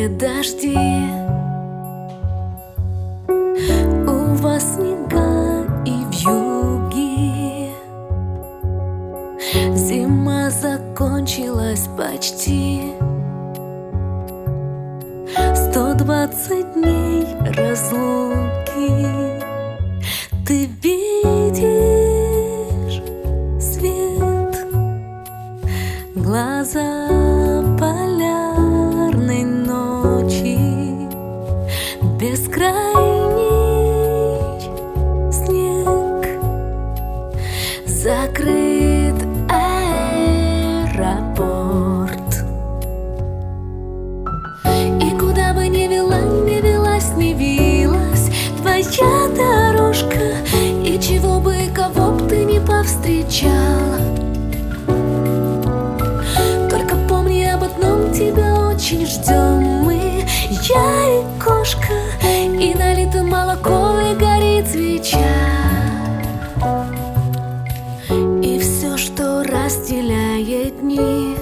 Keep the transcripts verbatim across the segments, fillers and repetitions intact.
море дожди. У вас снега и вьюги. Зима закончилась почти. Сто двадцать дней разлуки. Ты видишь свет, глаза полярной ночи, бескрайний снег, закрыт аэропорт. И куда бы ни вела, ни велась, ни вилась твоя дорожка, и чего бы и кого б ты не повстречала, только помни об одном: тебя очень ждем мы, я и кошка, и налито молоко, и горит свеча. И все, что разделяет дни,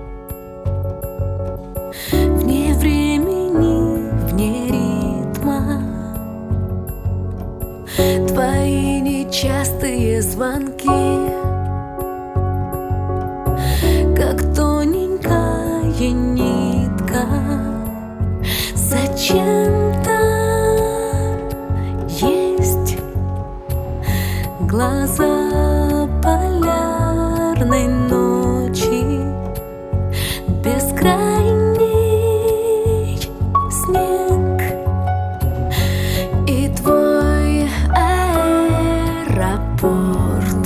вне времени, вне ритма, твои нечастые звонки, как тоненькая нитка, зачем-то есть глаза полярной ночи, бескрайний снег и твой аэропорт.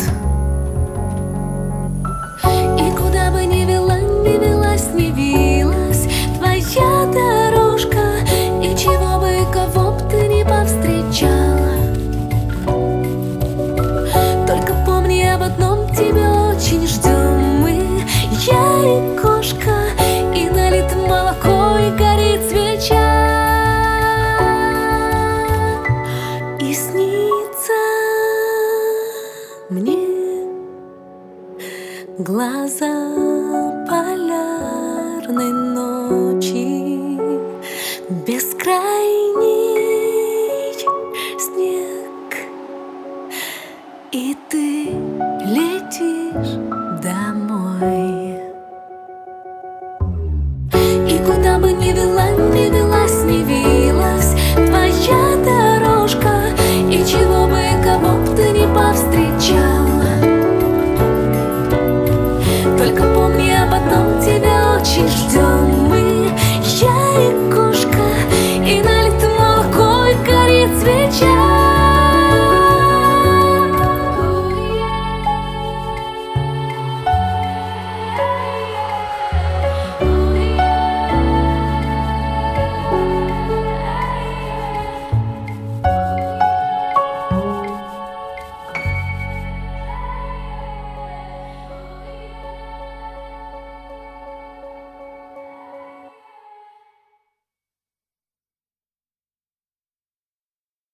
И куда бы ни вела, ни велась, ни вилась твоя дорожка, и чего бы и кого б ты не повстречала, только помни об одном: тебя очень ждем мы, я и кошка, и налито молоко, и горит свеча. И снится мне глаза полярной ночи, бескрайний снег, и ты летишь домой. И куда бы ни вела, ни велась, ни вилась твоя